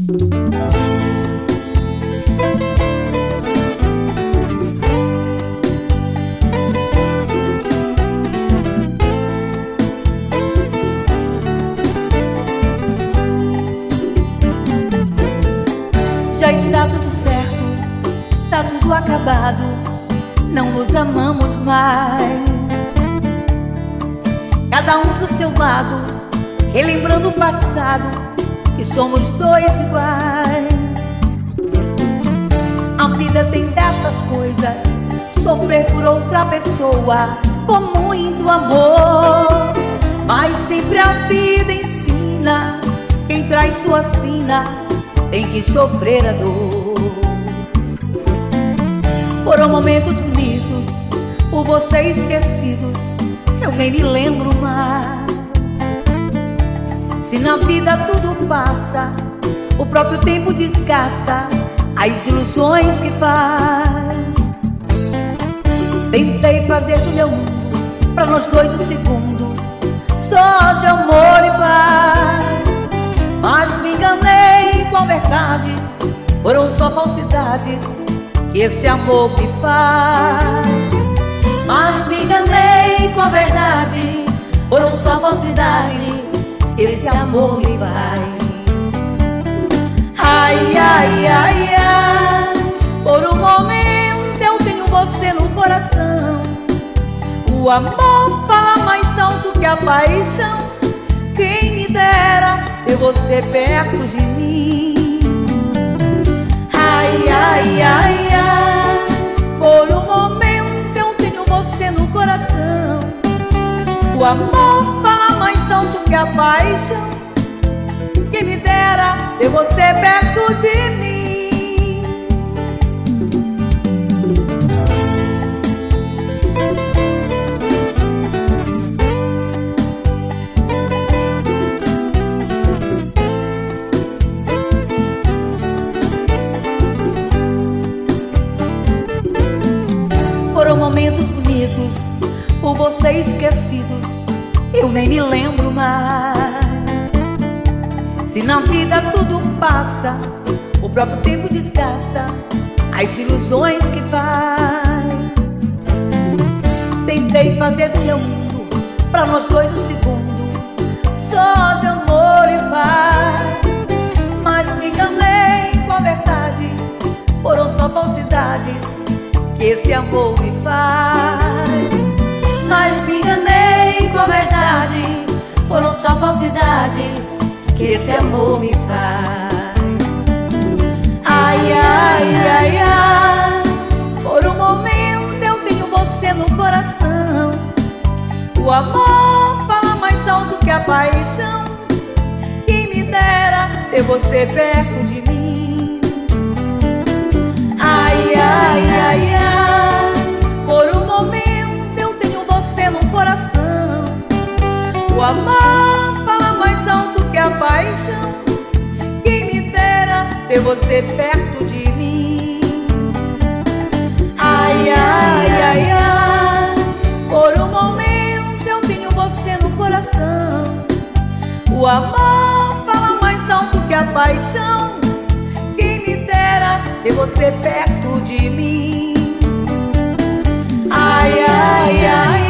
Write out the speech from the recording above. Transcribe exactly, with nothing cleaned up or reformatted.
Já está tudo certo, está tudo acabado, não nos amamos mais. Cada um pro seu lado, relembrando o passado, que somos dois iguais. A vida tem dessas coisas, sofrer por outra pessoa com muito amor. Mas sempre a vida ensina, quem traz sua sina tem que sofrer a dor. Foram momentos bonitos, por você esquecidos, eu nem me lembro mais. Se na vida tudo passa, o próprio tempo desgasta as ilusões que faz. Tentei fazer do meu mundo pra nós dois do segundo, só de amor e paz. Mas me enganei com a verdade, foram só falsidades que esse amor me faz. Mas me enganei com a verdade, foram só falsidades que esse amor me faz. Ai, ai, ai, ai, por um momento eu tenho você no coração. O amor fala mais alto que a paixão. Quem me dera ter você perto de mim. Ai, ai, ai, ai, por um momento eu tenho você no coração. O amor fala mais alto que a paixão. Quem me dera ter você perto de mim. Foram momentos bonitos, por você esquecidos, eu nem me lembro mais. Se na vida tudo passa, o próprio tempo desgasta as ilusões que faz. Tentei fazer do meu mundo pra nós dois um segundo, só de amor e paz. Mas me enganei com a verdade, foram só falsidades que esse amor me faz. Mas me enganei com a verdade, foram só falsidades que esse amor me faz. Ai, ai, ai, ai, por um momento eu tenho você no coração. O amor fala mais alto que a paixão. Quem me dera ter você perto de mim. Ai, ai, ai, ai, por um momento eu tenho você no coração. O amor fala mais alto que a paixão. Quem me dera ter você perto de mim. Ai, ai, ai, ai, por um momento eu tenho você no coração. O amor fala mais alto que a paixão. Quem me dera ter você perto de mim. Ai, ai, ai,